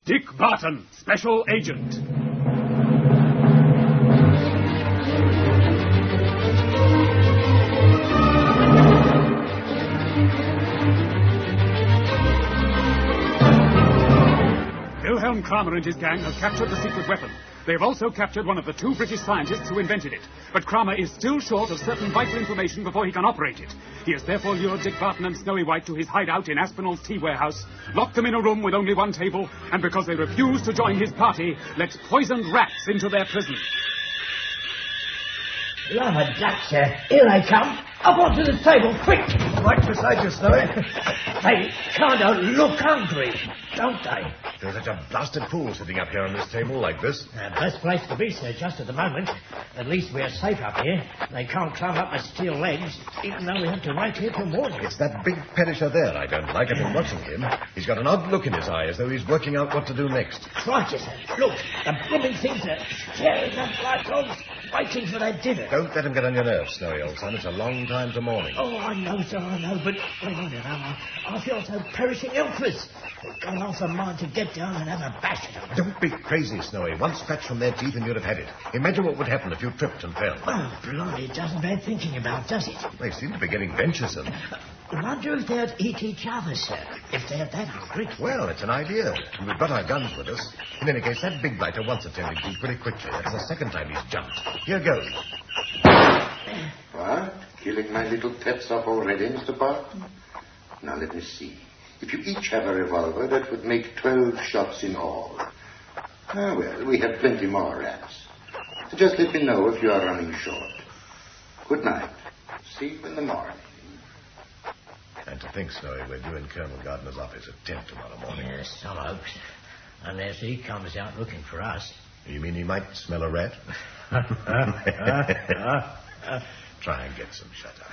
Dick Barton, Special Agent. Wilhelm Kramer and his gang have captured the secret weapon. They have also captured one of the 2 British scientists who invented it. But Kramer is still short of certain vital information before he can operate it. He has therefore lured Dick Barton and Snowy White to his hideout in Aspinall's tea warehouse, locked them in a room with only one table, and because they refuse to join his party, let poisoned rats into their prison. Love a duck, sir. Here they come. Up onto the table, quick! Right beside you, Snowy. They kind of look hungry, don't they? There's such a blasted fool sitting up here on this table like this. Best place to be, sir, just at the moment. At least we're safe up here. They can't climb up my steel legs, even though we have to wait here till morning. It's that big Perisher there I don't like. I've been watching him. He's got an odd look in his eye, as though he's working out what to do next. Crikey, sir. Look, the blooming things are staring up like dogs, waiting for their dinner. Don't let him get on your nerves, Snowy, old son. It's a long time to morning. Oh, I know, sir, I know, but wait a minute, I feel so perishing helpless. I've got half a mind to get down and have a bash at them. Don't be crazy, Snowy. One scratch from their teeth and you'd have had it. Imagine what would happen if you tripped and fell. Oh, blimey, it doesn't bear thinking about, does it? They seem to be getting venturesome. I wonder if they'd eat each other, sir, if they're that hungry. Well, it's an idea. And we've got our guns with us. In any case, that big blighter wants attending to pretty quickly. That's the second time he's jumped. Here goes. What? Killing my little pets off already, Mr. Barton? Now, let me see. If you each have a revolver, that would make 12 shots in all. Ah, well, we have plenty more rats. So just let me know if you are running short. Good night. See you in the morning. And to think, Snowy, we're due in Colonel Gardner's office at 10 tomorrow morning. Yes, some hopes. Unless he comes out looking for us. You mean he might smell a rat? Try and get some shut-eye,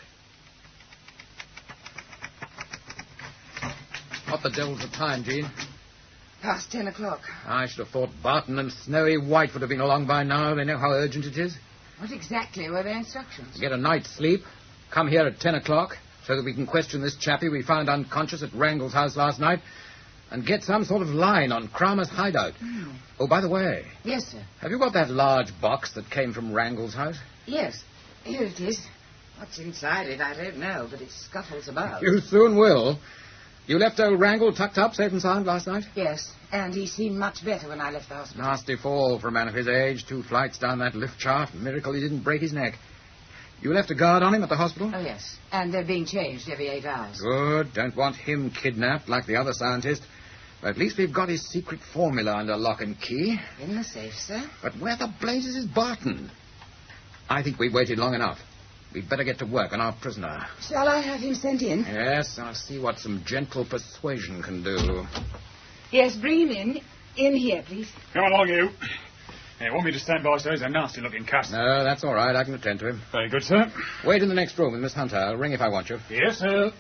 Snowy. What the devil's the time, Jean? Past 10 o'clock. I should have thought Barton and Snowy White would have been along by now. They know how urgent it is. What exactly were their instructions? Get a night's sleep, come here at 10 o'clock, so that we can question this chappie we found unconscious at Wrangle's house last night, and get some sort of line on Kramer's hideout. Oh, by the way... Yes, sir. Have you got that large box that came from Wrangle's house? Yes. Here it is. What's inside it, I don't know, but it scuffles about. You soon will. You left old Wrangle tucked up, safe and sound, last night? Yes, and he seemed much better when I left the hospital. Nasty fall for a man of his age. 2 flights down that lift shaft. Miracle he didn't break his neck. You left a guard on him at the hospital? Oh, yes. And they're being changed every 8 hours. Good. Don't want him kidnapped like the other scientist. But at least we've got his secret formula under lock and key. In the safe, sir. But where the blazes is Barton? I think we've waited long enough. We'd better get to work on our prisoner. Shall I have him sent in? Yes, I'll see what some gentle persuasion can do. Yes, bring him in. In here, please. Come along, you. Hey, want me to stand by, sir? He's a nasty-looking cuss. No, that's all right. I can attend to him. Very good, sir. Wait in the next room with Miss Hunter. I'll ring if I want you. Yes, sir.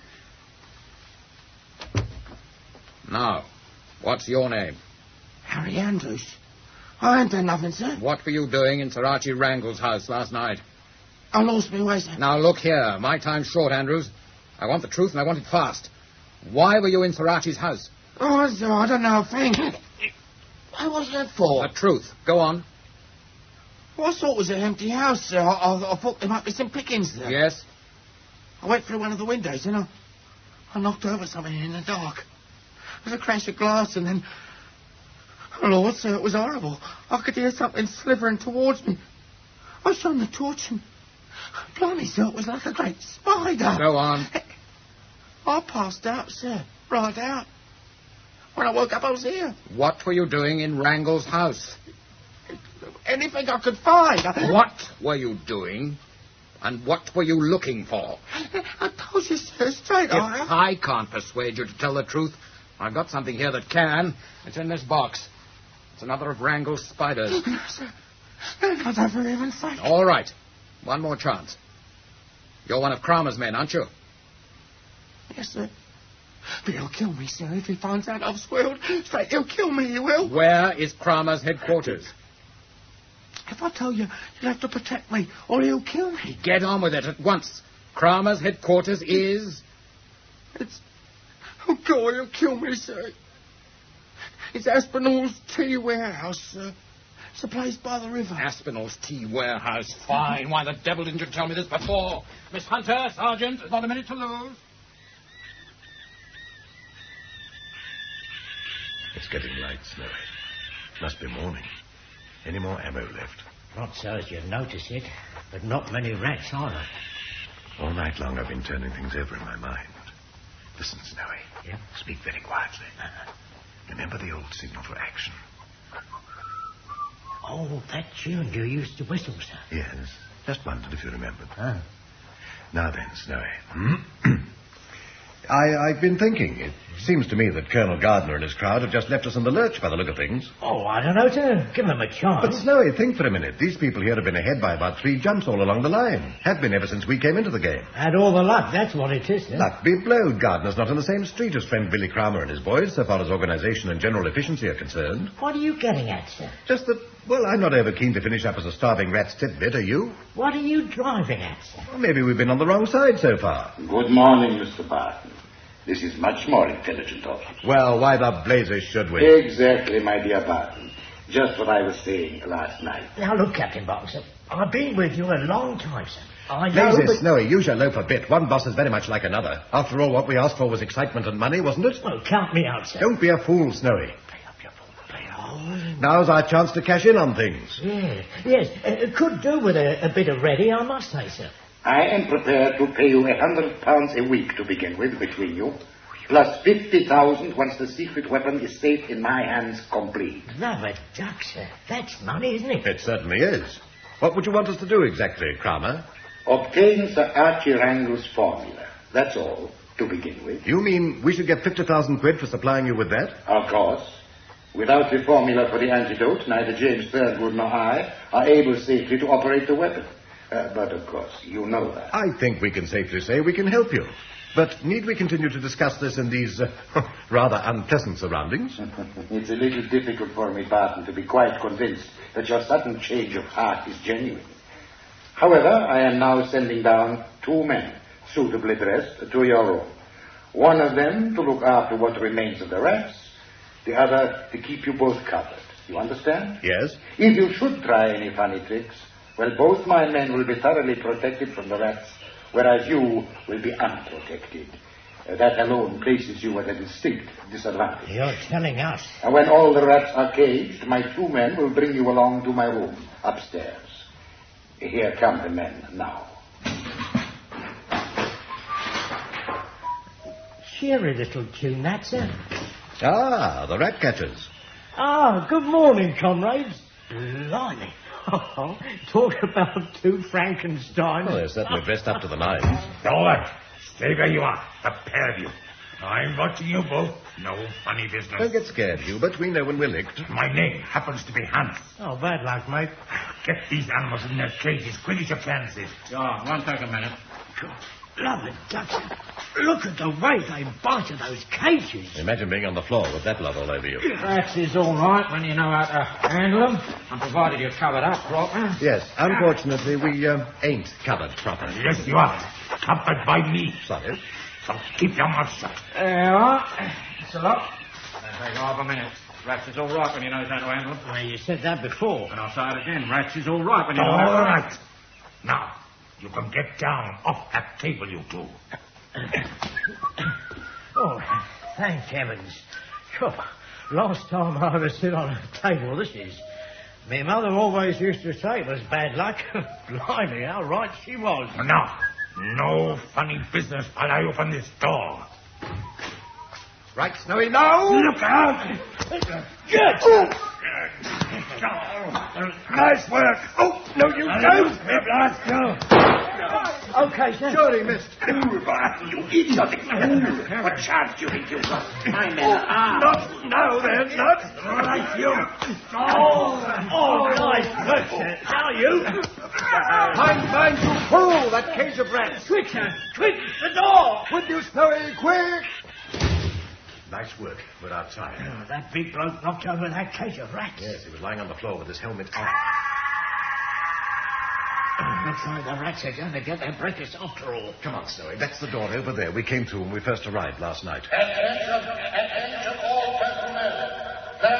Now, what's your name? Harry Andrews. I ain't done nothing, sir. What were you doing in Sir Archie Wrangle's house last night? I lost my way, sir. Now, look here. My time's short, Andrews. I want the truth, and I want it fast. Why were you in Sir Archie's house? Oh, sir, I don't know a thing. What was that for? The truth. Go on. Well, I thought it was an empty house, sir. I thought there might be some pickings there. Yes? I went through one of the windows, and I knocked over something in the dark. There was a crash of glass, and then... Oh, Lord, sir, it was horrible. I could hear something slithering towards me. I shone the torch, and... Blimey, sir, it was like a great spider. Go on. I passed out, sir. Right out. When I woke up, I was here. What were you doing in Wrangle's house? Anything I could find. What were you doing? And what were you looking for? I told you, sir, straight If on. I can't persuade you to tell the truth, I've got something here that can. It's in this box. It's another of Wrangle's spiders. No, sir. They're not ever even sight. All right. One more chance. You're one of Kramer's men, aren't you? Yes, sir. But he'll kill me, sir, if he finds out I've squealed. Straight, he'll kill me, he will. Where is Kramer's headquarters? If I tell you, you'll have to protect me, or he'll kill me. Get on with it at once. Kramer's headquarters is... It's... Oh, God, he'll kill me, sir. It's Aspinall's Tea Warehouse, sir. It's a place by the river. Aspinall's Tea Warehouse. Fine. Why the devil didn't you tell me this before? Miss Hunter, Sergeant, there's not a minute to lose. It's getting light, Snowy. Must be morning. Any more ammo left? Not so as you notice it, but not many rats either. All night long I've been turning things over in my mind. Listen, Snowy. Yeah? Speak very quietly. Remember the old signal for action? Oh, that tune you used to whistle, sir. Yes. Just wondered if you remembered. Oh. Now then, Snowy. I've been thinking. It seems to me that Colonel Gardner and his crowd have just left us in the lurch by the look of things. Oh, I don't know, sir. Give them a chance. But, Snowy, think for a minute. These people here have been ahead by about 3 jumps all along the line. Have been ever since we came into the game. Had all the luck, that's what it is, sir. Luck be blowed. Gardner's not in the same street as friend Billy Kramer and his boys, so far as organization and general efficiency are concerned. What are you getting at, sir? Just that, well, I'm not over keen to finish up as a starving rat's titbit, are you? What are you driving at, sir? Well, maybe we've been on the wrong side so far. Good morning, Mr. Barton. This is much more intelligent of you. Well, why the blazes should we? Exactly, my dear Barton. Just what I was saying last night. Now, look, Captain Barton, sir. I've been with you a long time, sir. I know, Blazes, Snowy, use your loaf a bit. One boss is very much like another. After all, what we asked for was excitement and money, wasn't it? Well, count me out, sir. Don't be a fool, Snowy. Play up your fool. Play up. Now's our chance to cash in on things. Yes. Could do with a bit of ready, I must say, sir. I am prepared to pay you £100 a week to begin with between you, plus 50,000 once the secret weapon is safe in my hands complete. Rubber duck, sir. That's money, isn't it? It certainly is. What would you want us to do exactly, Kramer? Obtain Sir Archie Wrangle's formula. That's all, to begin with. You mean we should get 50,000 quid for supplying you with that? Of course. Without the formula for the antidote, neither James Thurgood nor I are able safely to operate the weapon. But, of course, you know that. I think we can safely say we can help you. But need we continue to discuss this in these rather unpleasant surroundings? It's a little difficult for me, Barton, to be quite convinced that your sudden change of heart is genuine. However, I am now sending down 2 men, suitably dressed, to your room. One of them to look after what remains of the rats, the other to keep you both covered. You understand? Yes. If you should try any funny tricks, well, both my men will be thoroughly protected from the rats, whereas you will be unprotected. That alone places you at a distinct disadvantage. You're telling us. And when all the rats are caged, my 2 men will bring you along to my room, upstairs. Here come the men now. Cheery little tune, that, sir. Ah, the rat catchers. Good morning, comrades. Blimey. Talk about 2 Frankensteins. Well, they're certainly dressed up to the nines. All right. Stay where you are. The pair of you. I'm watching you both. No funny business. Don't get scared, Hubert. We know when we're licked. My name happens to be Hans. Oh, bad luck, mate. Get these animals in their cages quick as you can, sis. Won't take a minute. Lovely ducks. Look at the way they bite at those cages. Imagine being on the floor with that lot all over you. Rats is all right when you know how to handle them, and provided you're covered up proper. Yes, unfortunately, we ain't covered properly. Yes, you are. Covered by me. Sorry. So keep your mouth shut. There you are. Thanks a lot. That'll take half a minute. Rats is all right when you know how to handle them. Well, you said that before. And I'll say it again. Rats is all right when you know All how to... right. Now, you can get down off that table, you 2. Oh, thank heavens. Sure. Last time I ever sit on a table, this is. My mother always used to say it was bad luck. Blimey, how right she was. Now, no funny business while I open this door. Right, Snowy, now! Look out! Good. Nice work. Oh, no, you don't. Let's go. Okay, sir. Sure he missed. You idiotic fool. What chance do you think you've got? My men are armed. Not now, then, not. All right, you. Oh, nice work, sir. Now you. Time to pull that cage of rats. Quick, sir. Quick, the door. With you, Snowy, quick! Nice work. We're outside. Oh, that big bloke knocked over that cage of rats. Yes, he was lying on the floor with his helmet on. Looks like the rats are going to get their breakfast after all. Come on, Snowy. That's the door over there we came through when we first arrived last night. Attention all personnel. There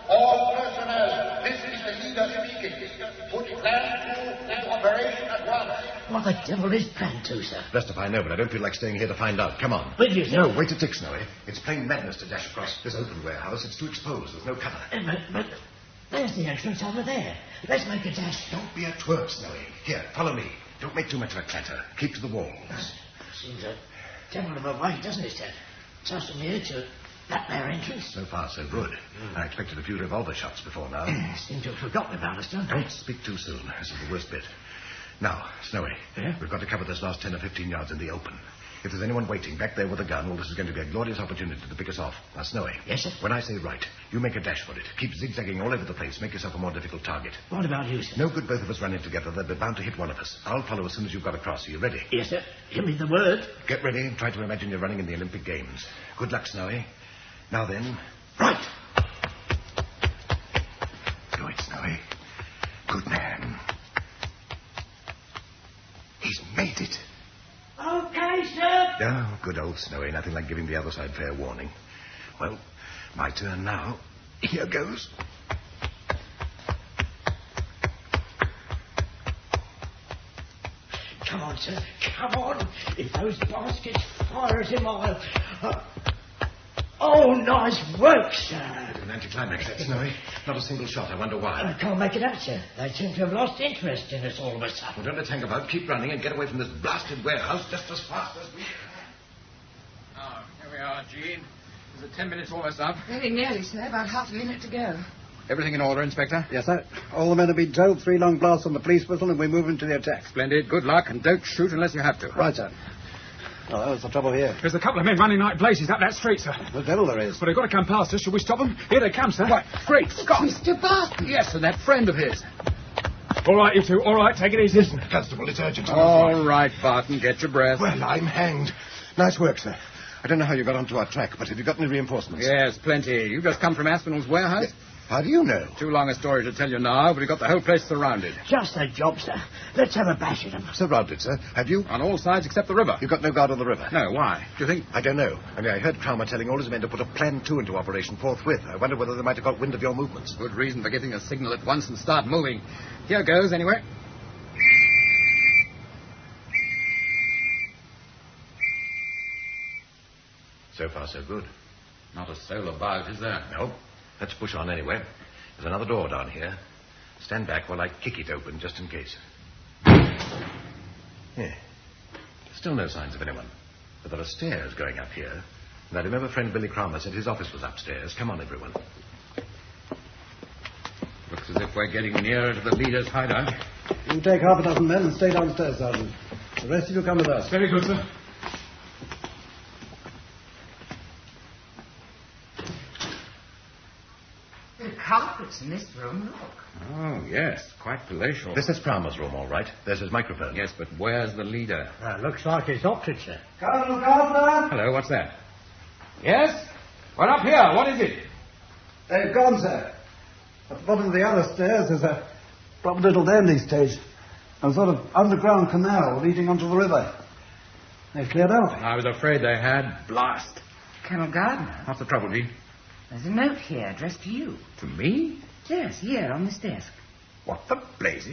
All personnel, this is the leader speaking. Put Plan 2 into operation at once. What the devil is Plan 2, sir? Rest if I know, but I don't feel like staying here to find out. Come on. With you, sir. No, wait a tick, Snowy. It's plain madness to dash across this open warehouse. It's too exposed. There's no cover. But there's the entrance over there. Let's make a dash. Don't be a twerp, Snowy. Here, follow me. Don't make too much of a clatter. Keep to the walls. Seems a devil of a way, doesn't it, sir? Just from here to that there entrance. So far, so good. I expected a few revolver shots before now. Seem to have forgotten about us, don't they? Don't speak too soon. This is the worst bit. Now, Snowy, we've got to cover this last 10 or 15 yards in the open. If there's anyone waiting back there with a gun, well, this is going to be a glorious opportunity to pick us off. Now, Snowy. Yes, sir? When I say right, you make a dash for it. Keep zigzagging all over the place. Make yourself a more difficult target. What about you, sir? No good both of us running together. They'll be bound to hit one of us. I'll follow as soon as you've got across. Are you ready? Yes, sir. Give me the word. Get ready and try to imagine you're running in the Olympic Games. Good luck, Snowy. Now then. Right. Do it, Snowy. Good man. He's made it. Okay, sir. Oh, good old Snowy. Nothing like giving the other side fair warning. Well, my turn now. Here goes. Come on, sir. Come on. If those baskets fire at him, I'll... Oh, nice work, sir. An anticlimax, that, Snowy. Not a single shot. I wonder why. I can't make it out, sir. They seem to have lost interest in us all of a sudden. Well, don't let's hang about. Keep running and get away from this blasted warehouse just as fast as we can. Oh, here we are, Jean. Is it 10 minutes almost up? Very nearly, sir. About half a minute to go. Everything in order, Inspector? Yes, sir. All the men have been told. 3 long blasts on the police whistle, and we move into the attack. Splendid. Good luck, and don't shoot unless you have to. Right, sir. Oh, that was the trouble here. There's a couple of men running like blazes up that street, sir. The devil there is. But they've got to come past us. Shall we stop them? Here they come, sir. What? Great Scott! Mr. Barton. Yes, and that friend of his. All right, you two. All right, take it easy. Listen, Constable, it's urgent. All right, Barton, get your breath. Well, I'm hanged. Nice work, sir. I don't know how you got onto our track, but have you got any reinforcements? Yes, plenty. You just come from Aspinall's warehouse? How do you know? Too long a story to tell you now, but we've got the whole place surrounded. Just a job, sir. Let's have a bash at them. Surrounded, sir. Have you? On all sides except the river. You've got no guard on the river? No, why? Do you think... I don't know. I mean, I heard Cromer telling all his men to put a Plan 2 into operation forthwith. I wonder whether they might have got wind of your movements. Good reason for giving a signal at once and start moving. Here goes, anyway. So far, so good. Not a soul about, is there? No. Let's push on anyway. There's another door down here. Stand back while I kick it open, just in case. Yeah. Still no signs of anyone. But there are stairs going up here. And I remember friend Billy Cromer said his office was upstairs. Come on, everyone. Looks as if we're getting nearer to the leader's hideout. You take half a dozen men and stay downstairs, Sergeant. The rest of you come with us. Very good, sir. The carpets in this room, look. Oh, yes, quite palatial. This is Cromer's room, all right. There's his microphone. Yes, but where's the leader? Looks like it's opted, sir. Colonel Gardner! Hello, what's that? Yes? We're up here. What is it? They've gone, sir. At the bottom of the other stairs, there's a proper little dandy stage. A sort of underground canal leading onto the river. They've cleared out. I was afraid they had. Blast. Colonel Gardner, What's the trouble, Jean? there's a note here addressed to you. To me? Yes, here on this desk. What the blazes?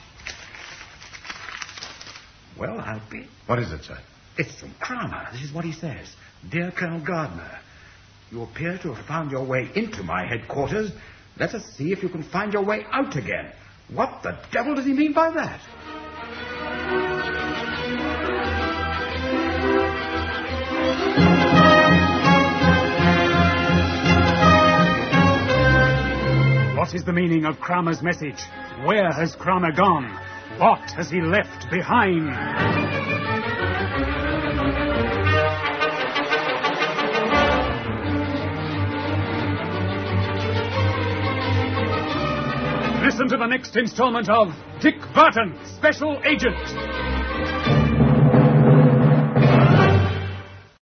Well, I'll be... What is it, sir? It's from Cromer. This is what he says. Dear Colonel Gardner, you appear to have found your way into my headquarters. Let us see if you can find your way out again. What the devil does he mean by that? What is the meaning of Cromer's message? Where has Cromer gone? What has he left behind? Listen to the next installment of Dick Barton, Special Agent.